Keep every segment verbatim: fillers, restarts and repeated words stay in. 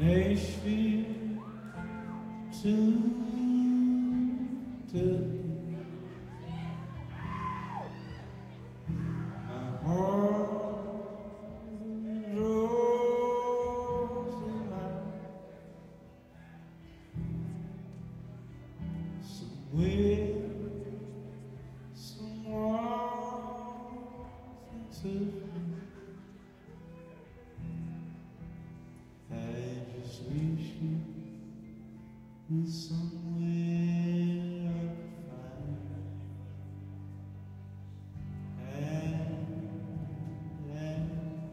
Nashville to Turkey. My heart rose in mine. Somewhere, someone took me. I just wish you was somewhere I could find. And, and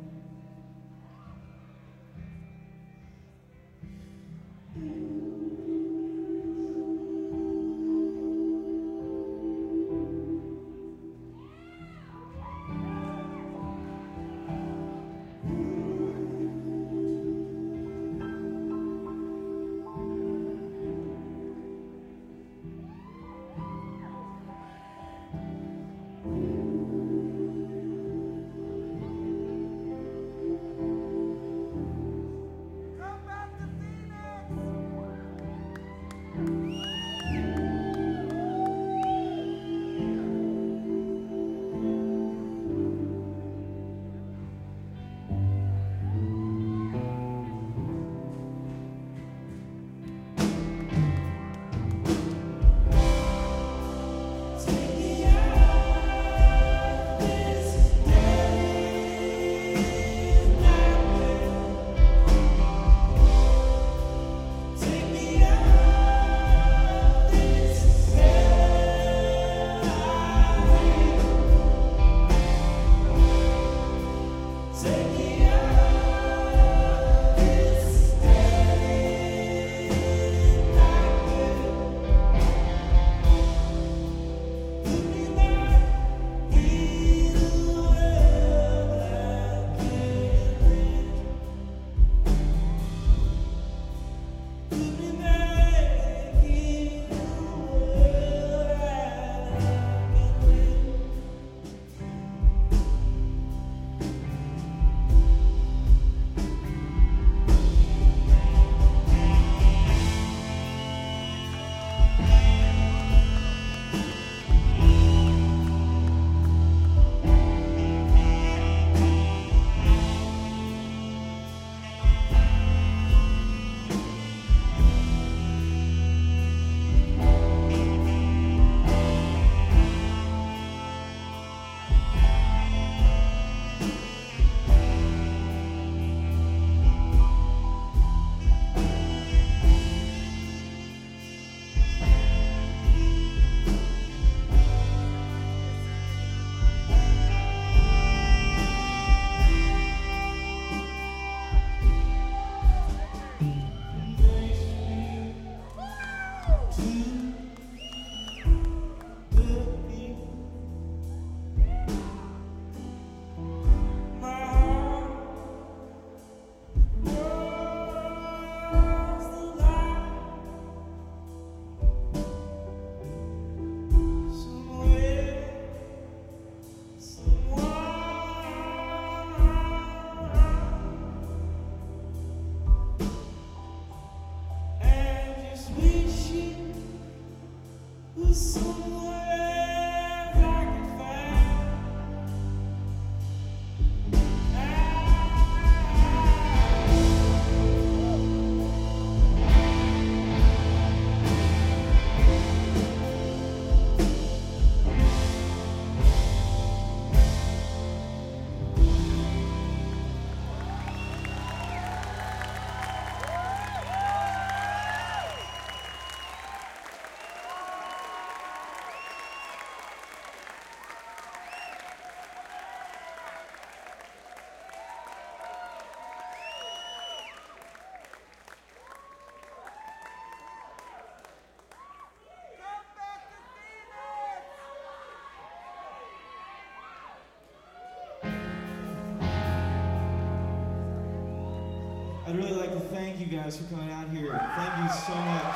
I'd really like to thank you guys for coming out here. Thank you so much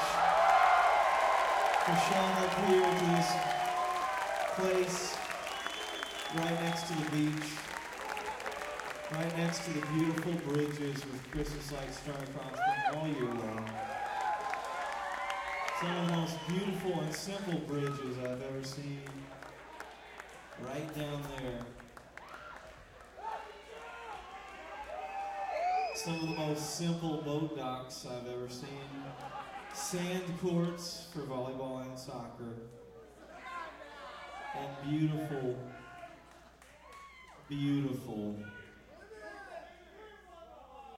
for showing up here to this place right next to the beach. Right next to the beautiful bridges with Christmas lights strung across them all year long. Some of the most beautiful and simple bridges I've ever seen. Right down there. Some of the most simple boat docks I've ever seen. Sand courts for volleyball and soccer. And beautiful, beautiful